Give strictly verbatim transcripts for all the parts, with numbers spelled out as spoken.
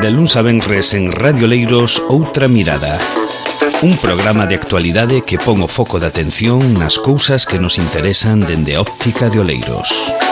De luns a venres en Radio Oleiros, Outra Mirada. Un programa de actualidade que pon o foco de atención nas cousas que nos interesan dende a óptica de Oleiros.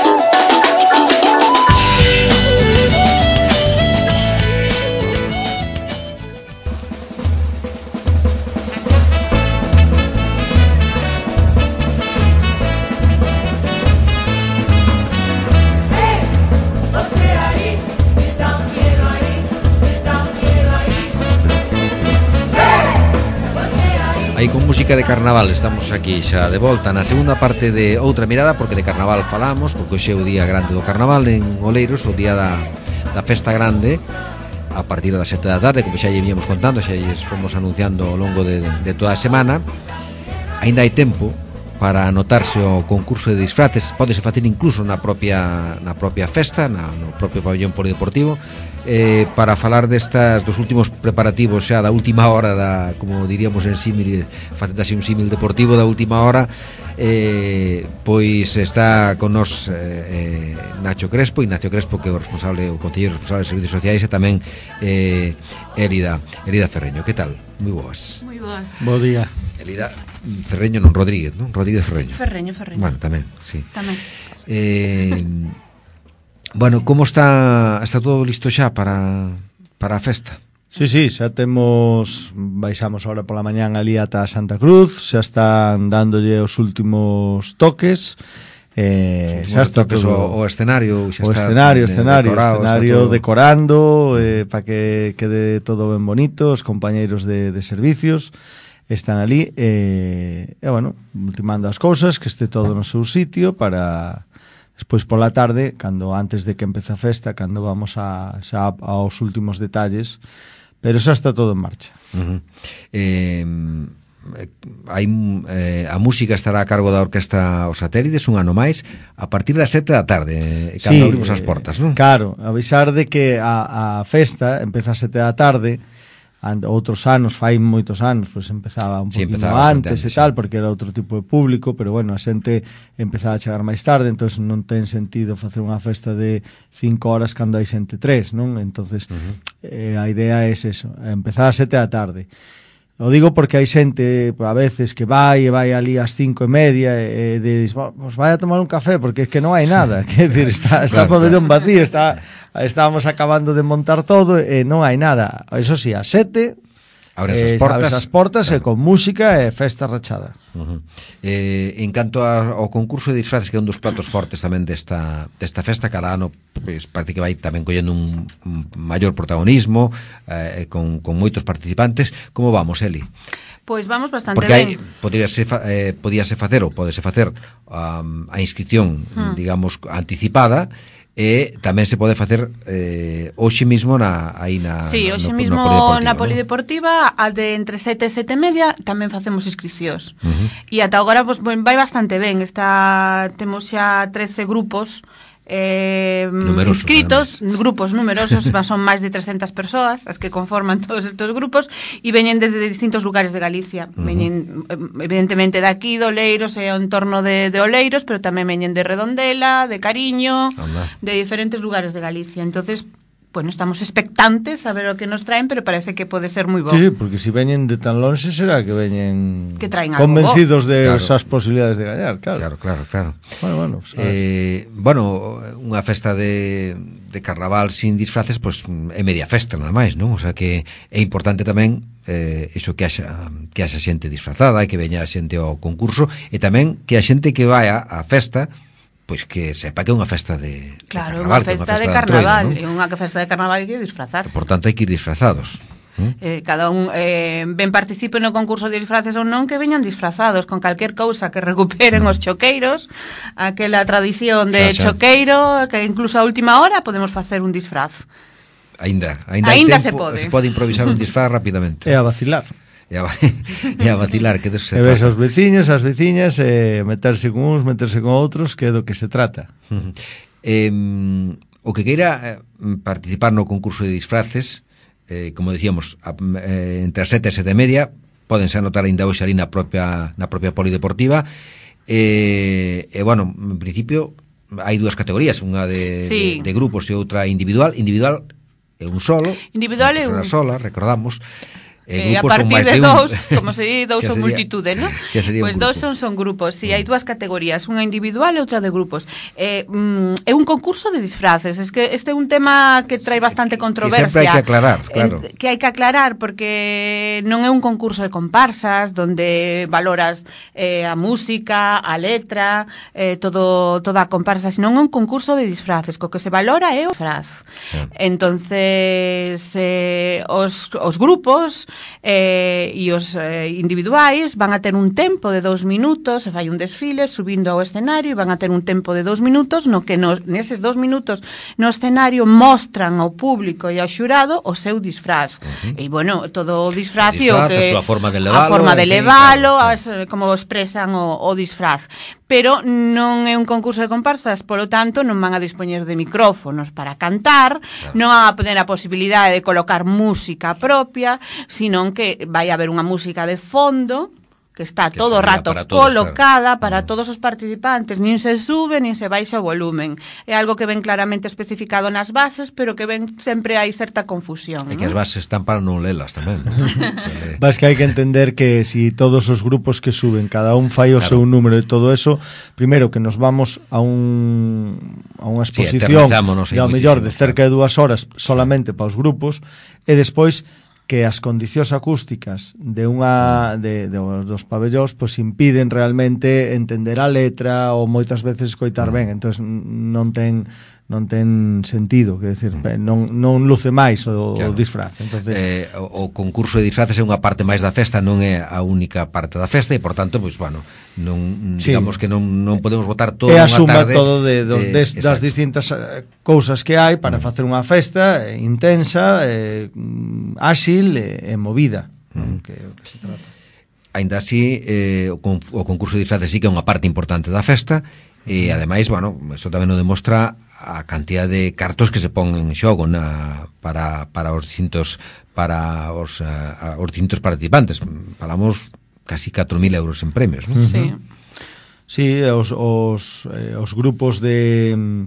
Aí con música de carnaval estamos aquí xa de volta na segunda parte de Outra Mirada, porque de carnaval falamos, porque hoxe é o día grande do carnaval en Oleiros, o día da, da festa grande a partir das sete da tarde, como xa lle víamos contando, xa lles fomos anunciando ao longo de, de toda a semana. Aínda hai tempo para anotarse o concurso de disfraces, pódese facer incluso na propia na propia festa, na, no propio pabellón polideportivo. Eh, para falar destas dos últimos preparativos xa da última hora da, como diríamos en símil, facendo así un símil deportivo da última hora, eh, pois está con nos eh, eh, Nacho Crespo, Ignacio Crespo, que é o responsable, o concelleiro responsable de servicios sociais, e tamén eh, Elida, Elida Ferreño. Que tal? Moi boas. Moi boas. Bo día. Elida Ferreño, non Rodríguez, non? Rodríguez Ferreño. Sí, Ferreño, Ferreño. Bueno, tamén, sí. Tamén. Eh, bueno, como está está todo listo xa para para a festa? Sí, sí, xa temos, baixamos ahora pola mañán ali ata Santa Cruz, xa están dándolle os últimos toques. Eh, xa está toques todo, o, o escenario, xa o está escenario, escenario, decorado, escenario todo decorando, eh, para que quede todo ben bonito, os compañeiros de, de servicios están ali, eh, e bueno, ultimando as cousas, que este todo no seu sitio para despois pola tarde, cando antes de que empece a festa, cando vamos a xa aos últimos detalles, pero xa está todo en marcha. Uh-huh. Eh, hai eh, a música estará a cargo da Orquestra Os Satélites un ano máis a partir das sete da tarde, cando sí, abrimos as portas, non? Claro, avisar de que a, a festa empeza a sete da tarde. Outros anos, fai moitos anos, pois empezaba un sí, poquinho antes, antes e tal, sí, porque era outro tipo de público, pero bueno, a xente empezaba a chegar máis tarde, entonces non ten sentido facer unha festa de cinco horas cando hai xente tres, non? Entonces, uh-huh. eh, a idea é eso, empezar a sete da tarde. O digo porque hai xente a veces que vai e vai ali ás cinco e media e, e diz, pues vai a tomar un café porque é que non hai nada, quer decir, está, está claro, pabellón claro. vacío, está, estábamos acabando de montar todo e non hai nada. Eso sí, a sete abres as portas, abres as portas claro. E con música e festa rachada. Uh-huh. eh, en canto a, ao concurso de disfraces, que é un dos platos fortes tamén desta, desta festa, cada ano pues, parece que vai tamén collendo un, un maior protagonismo, eh, con, con moitos participantes. Como vamos, Eli? Pois vamos bastante porque hai, ben. Podíase, eh, podíase facer ou podese facer um, a inscripción, hmm. digamos, anticipada, e tamén se pode facer eh, hoxe mismo na, aí na, sí, na, hoxe no, mismo no na Polideportiva, a de entre sete e sete e media tamén facemos inscripcións. Uh-huh. E ata agora pues, bueno, vai bastante ben. Está, temos xa trece grupos eh, numerosos, inscritos, además. Grupos numerosos, son máis de trescentas persoas as que conforman todos estes grupos e veñen desde distintos lugares de Galicia. Uh-huh. Veñen evidentemente de aquí, de Oleiros e o entorno de, de Oleiros, pero tamén veñen de Redondela, de Cariño, Anda. De diferentes lugares de Galicia. Entonces, bueno, estamos expectantes a ver o que nos traen, pero parece que pode ser moi bo. Sí, porque se si veñen de tan longe será que veñen que traen convencidos de claro. esas posibilidades de gañar, claro. Claro, claro, claro. Bueno, bueno, pues, eh, bueno, unha festa de, de carnaval sin disfraces, pois pues, é media festa nada máis, non? O sea que é importante tamén eh, iso que haxa, que haxa xente disfrazada e que veña a xente ao concurso, e tamén que a xente que vai á festa pois que sepa que é unha festa de, claro, de carnaval, unha festa, que é unha festa de carnaval, é unha festa de carnaval hai que disfrazarse. Por tanto, hai que ir disfrazados. ¿Mm? Eh, cada un eh, ben participe no concurso de disfraces ou non, que veñan disfrazados con calquer cousa que recuperen mm. os choqueiros, aquela tradición de xa, xa. choqueiro, que incluso a última hora podemos facer un disfraz. Ainda, ainda, ainda tempo, se pode. Se pode improvisar un disfraz rapidamente. E a vacilar. E a, e a vacilar, que deso se e ves trata. aos veciños, as veciñas, e meterse con uns, meterse con outros, que é do que se trata. Uh-huh. eh, o que queira participar no concurso de disfraces, eh, como decíamos, a, eh, entre as sete e sete e media, podense anotar ainda hoxe ali na propia, na propia polideportiva, e, e bueno, en principio hai dúas categorías, unha de, sí. de, de grupos e outra individual. Individual é un solo, individual é un sola, recordamos. Eh, a partir de dous, como se di, dous son multitude, non? Pois dous son, son grupos, si, sí, hai dúas categorías, unha individual e outra de grupos. Eh, mm, é un concurso de disfraces, es que este é un tema que trae bastante controversia. Que sempre hai que aclarar, claro. En, que hai que aclarar, porque non é un concurso de comparsas, donde valoras eh, a música, a letra, eh, todo, toda a comparsa, sino é un concurso de disfraces, co que se valora é o disfraz. Sí. Entonces, eh, os, os grupos eh, e os eh, individuais van a ter un tempo de dous minutos, se fai un desfile subindo ao escenario e van a ter un tempo de dous minutos no que nos, neses dous minutos no escenario mostran ao público e ao xurado o seu disfraz. Uh-huh. E bueno, todo o disfraz e o que a forma de levalo, a forma de en fin, levalo claro, as, como expresan o, o disfraz. Pero non é un concurso de comparsas, polo tanto non van a dispoñer de micrófonos para cantar, claro. Non van a poner a posibilidade de colocar música propia, sino que vai haber unha música de fondo que está que todo o rato para todos, colocada claro. para mm. todos os participantes, nin se sube nin se baixa o volumen. É algo que ven claramente especificado nas bases, pero que ven sempre hai certa confusión. E ¿no? que as bases están para non lelas tamén. Vas que hai que entender que si todos os grupos que suben, cada un fai o claro. seu número e todo eso, primeiro que nos vamos a un a unha exposición sí, e ao mellor de cerca claro. de dúas horas solamente para os grupos e despois que as condicións acústicas de unha de, de dos pabellóns pois impiden realmente entender a letra ou moitas veces escoitar ben, entonces non ten non ten sentido, quer decir, non, non luce máis o, claro. o disfraz. Entonces, eh, o, o concurso de disfraces é unha parte máis da festa, non é a única parte da festa e, por tanto, pois, bueno, non, sí. digamos que non, non podemos botar todo unha tarde. É a suma todo de, de, de, das distintas cousas que hai para mm. facer unha festa intensa, eh, áxil e, e movida, mm. que, que se trata. Ainda así, eh, o, o concurso de disfraces sí que é unha parte importante da festa e, ademais, bueno, eso tamén nos demostra a cantidad de cartos que se pon en xogo na, para, para os distintos para os, a, os distintos participantes. Falamos casi catro mil euros en premios, non? Sí. Sí, os, os, eh, os grupos de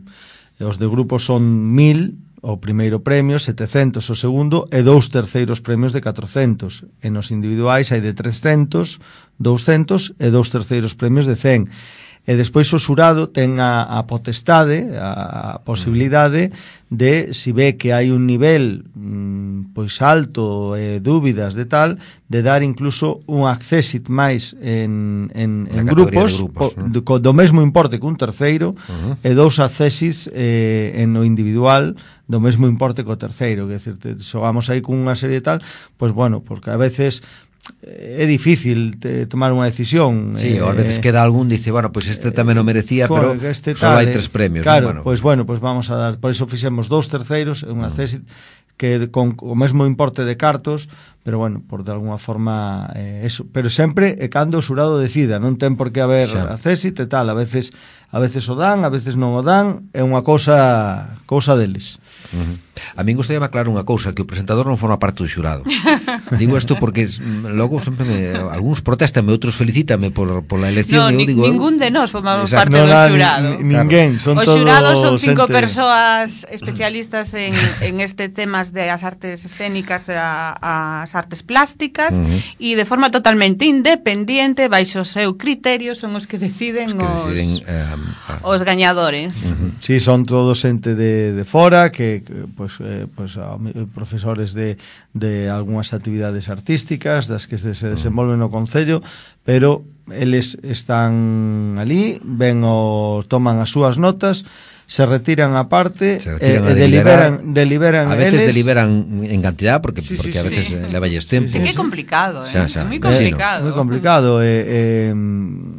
os de grupos son mil o primeiro premio, setecentos o segundo e dous terceiros premios de catrocentos. E nos individuais hai de trescentos, douscentos e dous terceiros premios de cen. E despois o xurado ten a, a potestade, a, a posibilidade de, si ve que hai un nivel mmm, pois alto, eh, dúbidas de tal, de dar incluso un accésit máis en, en, en grupos, grupos o, ¿no? do, do mesmo importe que un terceiro, uh-huh. e dous accésits eh, en o individual do mesmo importe que o terceiro, que decir, xogamos aí con unha serie de tal, pois bueno, porque a veces é difícil te, tomar unha decisión. Sí, eh, a veces queda algún dice, bueno, pois pues este tamén o merecía, pero este só hai tres premios. Claro, ¿no? pois bueno, pois pues vamos a dar, por iso fixemos dous terceiros e un accésit que con o mesmo importe de cartos, pero bueno, por de alguna forma eh, eso, pero sempre é cando o xurado decida, non ten por que haber accésit e tal, a veces a veces o dan, a veces non o dan, é unha cousa cousa deles. Uh-huh. A min gustaría aclarar unha cousa, que o presentador non forma parte do xurado. Digo isto porque logo sempre me, algúns protestan, outros felicítame por, por la elección. No, eu ni, digo, ningún de nós formamos exacto. parte no, do no, xurado. Ni, ninguén, son o todos xurado son cinco xente... persoas especialistas en, en este temas de as artes escénicas e as artes plásticas e uh-huh. de forma totalmente independiente, baixo o seu criterio, son os que deciden os, que os, deciden, um, uh, os gañadores. Uh-huh. Sí, son todos xente de, de fora que, que pues, eh, pues, profesores de, de algunhas actividades artísticas das que se, se desenvolven no Concello, pero eles están ali, ven o toman as súas notas, se retiran a parte e eh, deliberan, deliberan a veces eles. deliberan en cantidad porque, sí, porque sí, a veces sí. levalles tempo. Sí, sí. É que é complicado, eh? Xa, xa. É moi complicado. É moi complicado. Eh, eh,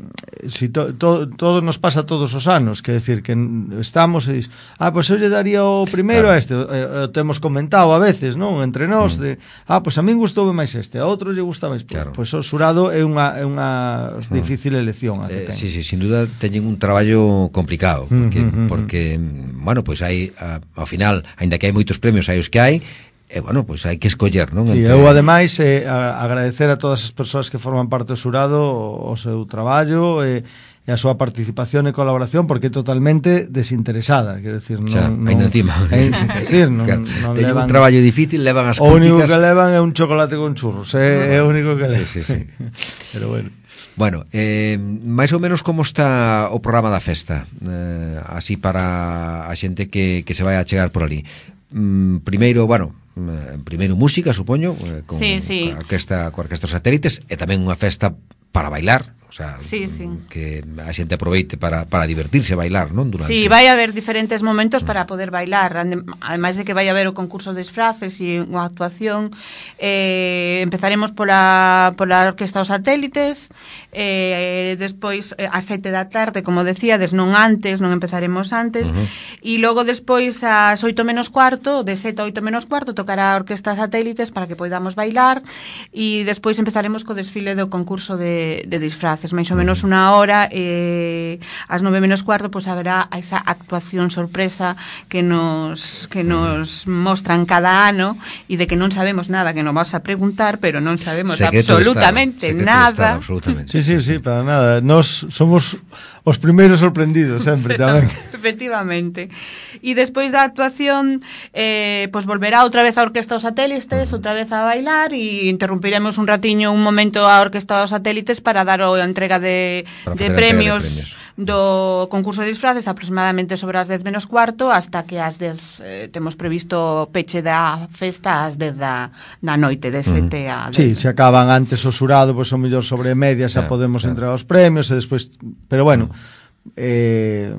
si to, to, todo nos pasa todos os anos, que decir que estamos e dis, ah, pois pues eu lle daría o primeiro claro. a este, eh, temos comentado a veces, non, entre nós mm. de, ah, pois pues a min gustoume máis este, a outro lle gusta máis, claro. pois pues o xurado é unha é unha mm. difícil elección a que eh, ten. Sí, sí, sin duda teñen un traballo complicado, porque mm-hmm. porque que, bueno, pois pues hai, a, ao final, aínda que hai moitos premios, hai os que hai, e, bueno, pois pues hai que escoller, non? Sí, Entre... eu, ademais, eh, a, agradecer a todas as persoas que forman parte do xurado o, o seu traballo, e, e a súa participación e colaboración, porque é totalmente desinteresada, quero decir, non, xa, non, ainda encima. É, decir, non, claro, non teñen levan, un traballo difícil, levan as o único críticas. que levan é un chocolate con churros, é, é o único que levan. Sí, sí, sí. Pero bueno. Bueno, eh, máis ou menos como está o programa da festa, eh, así para a xente que, que se vai a chegar por ali. Mm, primeiro, bueno, eh, primeiro música, supoño, eh, con, sí, sí. con a orquesta, con a orquesta Satélites, e tamén unha festa para bailar, o sea, sí, sí. que a xente aproveite para, para divertirse e bailar, non? Durante... Sí, vai haber diferentes momentos para poder bailar, ademais de que vai haber o concurso de disfraces e unha actuación. Eh, empezaremos pola, pola Orquesta dos Satélites, eh, despois ás sete da tarde, como decíades, non antes, non empezaremos antes, uh-huh. E logo despois ás oito menos cuarto, de sete a oito menos cuarto, tocará a Orquesta Satélites para que podamos bailar, e despois empezaremos co desfile do concurso de, de disfraces, máis ou menos unha hora, e ás nove menos cuarto pois haberá esa actuación sorpresa que nos que nos mostran cada ano, e de que non sabemos nada, que non vas a preguntar, pero non sabemos secreto absolutamente estado, nada. Estado, absolutamente. Sí, sí, sí, para nada. Nos somos os primeiros sorprendidos sempre sí, tamén. Efectivamente. E despois da actuación eh, pois volverá outra vez a Orquesta dos Satélites, uh-huh. outra vez a bailar, e interrumpiremos un ratiño, un momento a Orquesta dos Satélites para dar a entrega de, de, premios de premios do concurso de disfraces aproximadamente sobre as dez menos cuarto, hasta que ás dez eh, temos previsto peche da festa ás dez da, da noite, de sete uh-huh. a dez. Sí, se acaban antes o xurado, pois o mellor sobre media xa claro, podemos claro. entregar os premios e despois, pero bueno, uh-huh. eh,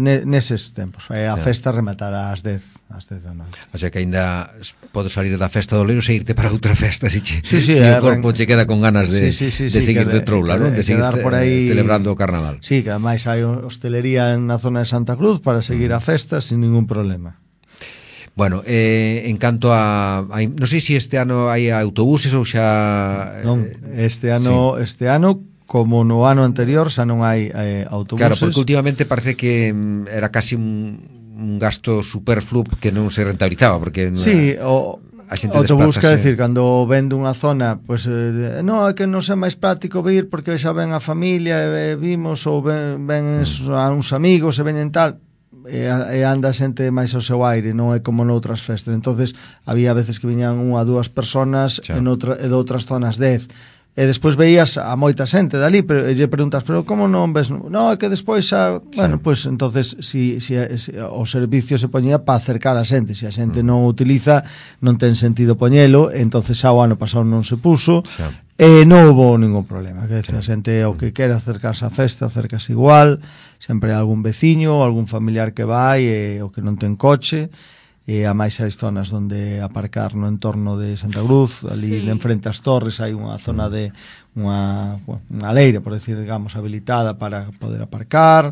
neses tempos a claro. festa rematará ás dez ás dez da noite. O sea que ainda podes salir da festa do Oleiros e irte para outra festa se, che, sí, sí, se o corpo che queda con ganas de, sí, sí, sí, de sí, seguir de, de troula, non? De seguir por aí, celebrando o carnaval. Sí, que ademais hai hostelería na zona de Santa Cruz para seguir a festa sin ningún problema. Bueno, eh, en canto a, a non sei se este ano hai autobuses ou xa non, eh, este ano sí. este ano como no ano anterior xa non hai eh, autobuses. Claro, porque últimamente parece que mm, era casi un un gasto superfluo que non se rentabilizaba, porque sí, o a xente autobús, quer desplázase. decir, cando vende unha zona, pois pues, eh, non, é que non é máis práctico vir porque xa ven a familia e vimos ou ven, ven mm. a uns amigos e veñen tal, e, e anda xente máis ao seu aire, non é como noutras festas. Entonces había veces que viñan unha, dúas personas e, noutra, e de outras zonas dez. E despois veías a moita xente dali, pero e lle preguntas, pero como non ves? Non, é que despois xa, sí. bueno, pois pues, entonces si, si, si o servicio se poñía para acercar a xente, se a xente mm. non o utiliza, non ten sentido poñelo, entonces xa o ano pasado non se puso, sí. e non houve ningún problema, que sí. a xente o que quere acercarse á festa, acercase igual, sempre hai algún veciño, algún familiar que vai, e o que non ten coche, e a máis as zonas onde aparcar no entorno de Santa Cruz, ali sí. de enfrente ás torres hai unha zona de unha, unha leira, por decir, digamos, habilitada para poder aparcar.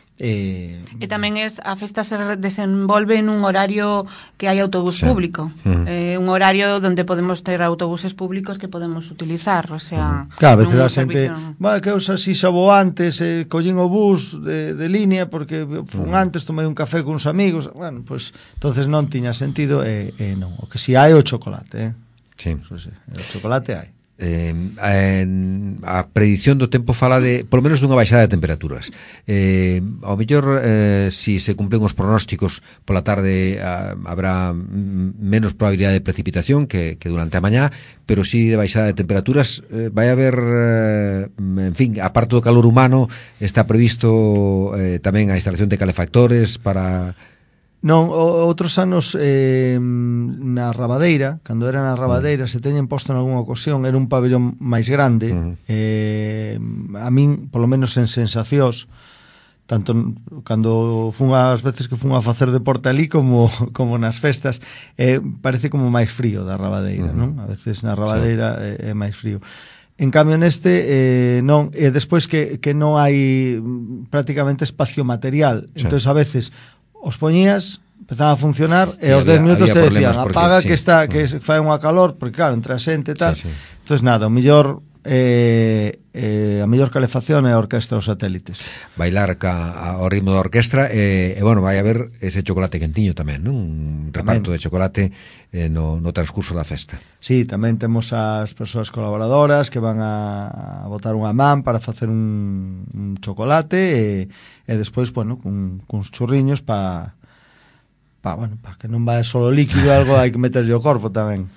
E, e tamén es, a festa se desenvolve en un horario que hai autobús sí. público, uh-huh. eh, un horario onde podemos ter autobuses públicos que podemos utilizar, o sea, uh-huh. claro, a veces a xente, va, que eu xa si xa vou antes, eh, collín o bus de, de línea porque fun uh-huh. antes, tomei un café con uns amigos, bueno, pois pues, entonces non tiña sentido, e eh, eh, non, o que si hai o chocolate, eh? Sí. Eso sí, o chocolate hai. Eh, en, a predición do tempo fala de polo menos dunha baixada de temperaturas, eh, ao mellor eh, si se cumplen os pronósticos pola tarde a, habrá menos probabilidade de precipitación que, que durante a mañá, pero si de baixada de temperaturas eh, vai haber eh, en fin, aparte do calor humano está previsto eh, tamén a instalación de calefactores para... Non, outros anos eh, na Rabadeira, cando era na Rabadeira, se teñen posto en algunha ocasión, era un pabellón máis grande, uh-huh. eh, a min, polo menos en sensacións, tanto cando fun as veces que fun a facer deporte ali como, como nas festas, eh, parece como máis frío da Rabadeira, uh-huh. non? A veces na Rabadeira sí. é, é máis frío. En cambio neste eh, non, e despois que, que non hai prácticamente espacio material, sí. entonces a veces os poñías, empezaba a funcionar e aos dez minutos te decían apaga porque, sí. que está que fai unha calor, porque claro, entre a xente e tal. Sí, sí. Entonces nada, o mellor e, e a mellor calefacción é a orquestra dos satélites. Bailar ca, ao ritmo da orquestra e, e bueno, vai haber ese chocolate quentiño tamén, non? Un reparto tamén de chocolate eh, no, no transcurso da festa. Sí, tamén temos as persoas colaboradoras que van a, a botar unha man para facer un, un chocolate e, e despois, bueno, cun, cuns churriños para pa, bueno, pa que non vai solo líquido, algo hai que meterlle o corpo tamén.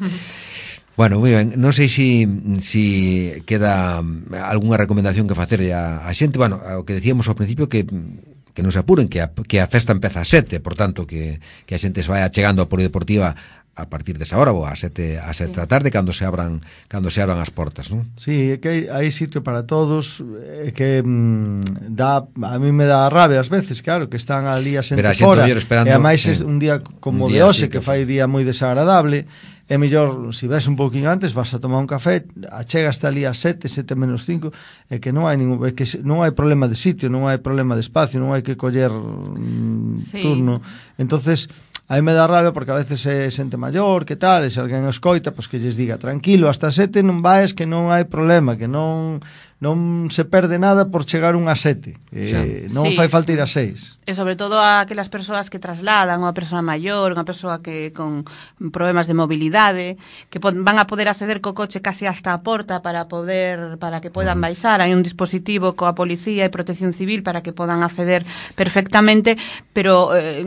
Bueno, moi ben, non sei se si, si queda algunha recomendación que facer a, a xente. Bueno, o que decíamos ao principio que que non se apuren, que a, que a festa empeza a sete, por tanto que, que a xente se vai achegando a Polideportiva a partir desa hora ou a sete a sete da tarde cando se abran cando se abran as portas, non? Sí, é que hai, hai sitio para todos, é que mm, dá, a mí me dá rabia ás veces, claro, que están ali a xente fora, e a máis sí, un día como un día de hoxe, sí, que, que fai día moi desagradable. É mellor, se ves un pouquinho antes, vas a tomar un café, achegas ali a sete, sete menos cinco, é que non hai ningún, é que non hai problema de sitio, non hai problema de espacio, non hai que coller mm, sí. turno. Entonces, aí me dá rabia porque a veces é xente maior, que tal, e se alguén escoita, pois que lles diga, tranquilo, hasta sete non vais, que non hai problema, que non non se perde nada por chegar un a sete, eh, non sí, fai falta ir a seis. E sobre todo a aquelas persoas que trasladan, unha persoa maior, unha persoa que con problemas de mobilidade, que van a poder acceder co coche casi hasta a porta para poder para que podan baixar. Hai un dispositivo coa policía e protección civil para que podan acceder perfectamente, pero eh,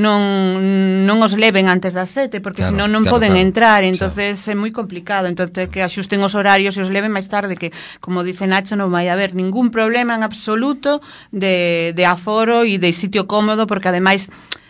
non non os leven antes das sete, porque claro, senón non claro, poden claro, entrar, entonces claro. É moi complicado, entonces que axusten os horarios e os leven máis tarde, que como dice Nacho, non vai haber ningún problema en absoluto de, de aforo e de sitio cómodo, porque ademais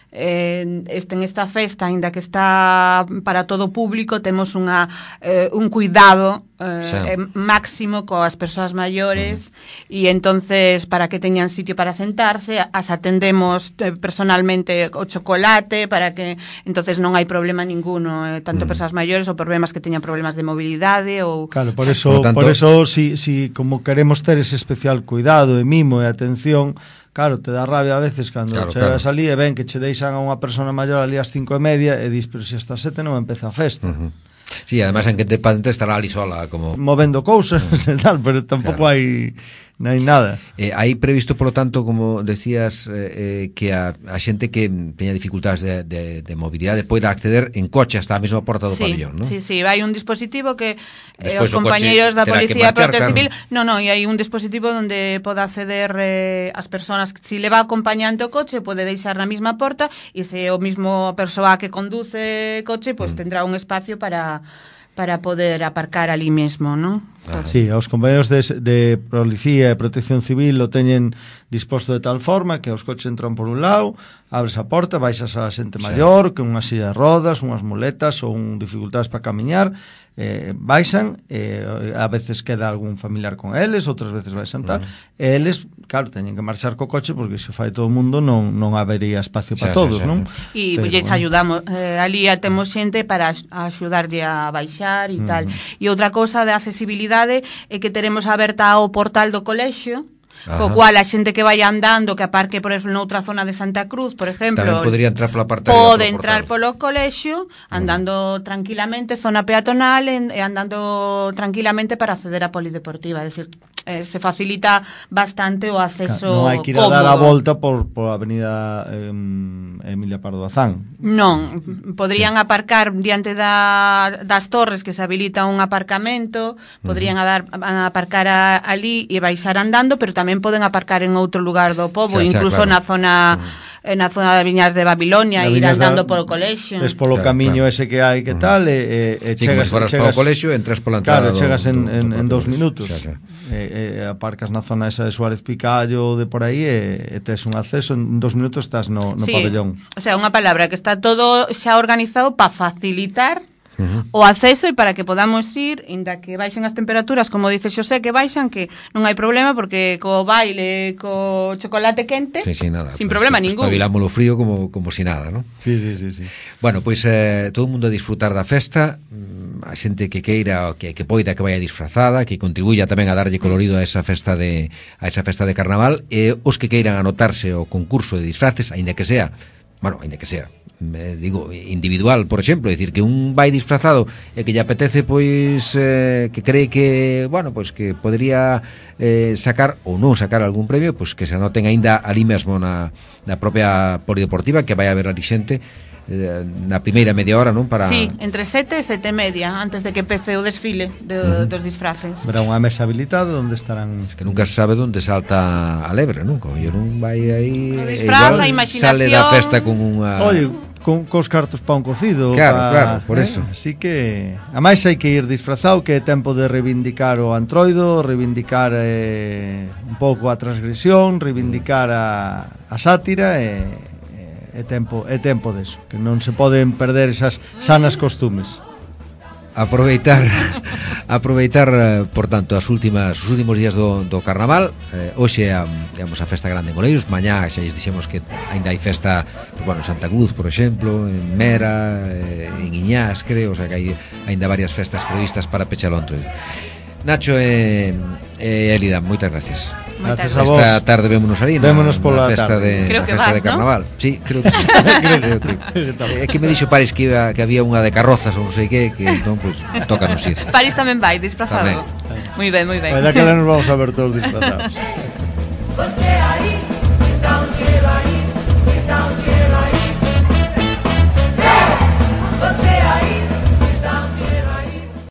eh, este, en esta festa, ainda que está para todo o público, temos unha, eh, un cuidado eh, sí. eh, máximo coas persoas maiores, uh-huh. e entonces para que teñan sitio para sentarse, as atendemos eh, personalmente o chocolate, para que entonces non hai problema ninguno, eh, tanto uh-huh. persoas maiores ou problemas que teñan problemas de mobilidade ou... Claro, por eso, por, tanto... por eso si, si como queremos ter ese especial cuidado e mimo e atención, claro, te dá rabia a veces cando claro, chegas claro. ali e ven que che deixan a unha persona maior ali ás cinco e media e dis, pero se hasta sete non empeza a festa. Uh-huh. Sí, además en que te patente estará ali sola como... movendo cousas e tal, pero tampouco claro. hai... non hai nada. Eh, hai previsto, polo tanto, como decías, eh, que a, a xente que teña dificultades de, de, de mobilidade poida acceder en coche hasta a mesma porta do sí, pabillón, non? Sí, sí, hai un dispositivo que eh, os compañeiros da Policía e Protección Civil... Non, non, e hai un dispositivo onde poda acceder eh, as persoas, si le va acompañante o coche, pode deixar na mesma porta, e se o mismo persoa que conduce coche, pois pues, mm. tendrá un espacio para... para poder aparcar ali mesmo, non? Ah. Sí, os compañeros de, de Policía e Protección Civil lo teñen disposto de tal forma que os coches entran por un lado, abres a porta, baixas a xente maior, sí. con unha silla de rodas, unhas muletas ou un dificultades para camiñar, eh, baixan, eh, a veces queda algún familiar con eles, outras veces baixan tal, uh-huh. e eles, claro, teñen que marchar co coche porque se fai todo o mundo non, non habería espacio para sí, todos, sí, sí. non? E lles bueno. ayudamos, eh, ali temos xente para axudarlle a baixar e uh-huh. tal. E outra cousa de accesibilidade é que teremos aberta o portal do colexio, co cual a xente que vai andando, que aparque por exemplo noutra zona de Santa Cruz, por exemplo, tamén podría entrar pola parte pode entrar polo colexio andando uh. tranquilamente, zona peatonal e andando tranquilamente para acceder a Polideportiva, é dicir, eh, se facilita bastante o acceso non hai que ir a dar a volta por, por a avenida eh, Emilia Pardo Bazán. Non, podrían sí. aparcar diante da, das torres que se habilita un aparcamento, podrían uh-huh. a dar, a aparcar a, ali e baixar andando, pero tamén poden aparcar en outro lugar do pobo, sí, incluso claro. na zona uh-huh. na zona de Viñas de Babilonia, ir andando da, polo colexio. Es polo claro, camiño claro. ese que hai que uh-huh. tal, e, e, e sí, chegas, como chegas polo colexio, entras pola entrada. Claro, chegas do, en, do, en, do, do en dos minutos. Xa, xa. E, e aparcas na zona esa de Suárez Picallo, de por aí, e, e tes un acceso, en dos minutos estás no, no sí, pabellón. O sea, unha palabra que está todo xa organizado para facilitar Uh-huh. o acceso e para que podamos ir, inda que baixen as temperaturas, como dice Xosé, que baixan, que non hai problema, porque co baile, co chocolate quente, sí, sí, nada, sin pues, problema pues, ningún. Espabilámoslo frío como, como si nada, ¿no? Sí, sí, sí, sí. Bueno, pois pues, eh, todo o mundo a disfrutar da festa, a xente que queira, que, que poida que vaya disfrazada, que contribuya tamén a darlle colorido a esa festa de a esa festa de carnaval, e os que queiran anotarse ao concurso de disfraces, aínda que sea bueno, ainda que sea eh, digo, individual, por exemplo, é dicir que un vai disfrazado e que lle apetece pois eh, que cree que, bueno, pois que podría eh, sacar ou non sacar algún premio, pois que se anoten aínda ali mesmo na, na propia polideportiva, que vai haber ali xente na primeira media hora, non? Para... Sí, entre sete e sete e media, antes de que empece o desfile de, uh-huh. dos disfraces. Verá unha mesa habilitada onde estarán... Es que nunca se sabe onde salta a lebre, non? Como yo non vai aí... O disfraz, a imaginación... Sale da festa con unha... Oye, con, cos cartos pa un cocido. Claro, pa, claro, por eh? eso. Así que... A máis hai que ir disfrazado, que é tempo de reivindicar o antroido, reivindicar eh, un pouco a transgresión, reivindicar a, a sátira e... É tempo, é tempo deso, que non se poden perder esas sanas costumes. Aproveitar aproveitar, por tanto, as últimas os últimos días do, do carnaval. Eh, hoxe a, digamos, a festa grande en Oleiros, mañá xa lles dixemos que aínda hai festa, pues, bueno, en Santa Cruz, por exemplo, en Mera, eh, en Iñás, creo, o sea que hai aínda varias festas previstas para pechar o Antroido. Nacho e, e Elida, moitas gracias. Gracias a vos. Esta tarde vémonos ali na, Vémonos pola na festa tarde. de, Creo na que festa vas, de carnaval, ¿no? Sí, creo que sí. creo que. É que me dixo Paris que, iba, que había unha de carrozas ou non sei que, que entón, pues, toca nos ir. Paris tamén vai, disfrazado. Moi ben, moi ben. Vai, daquela nos vamos a ver todos disfrazados.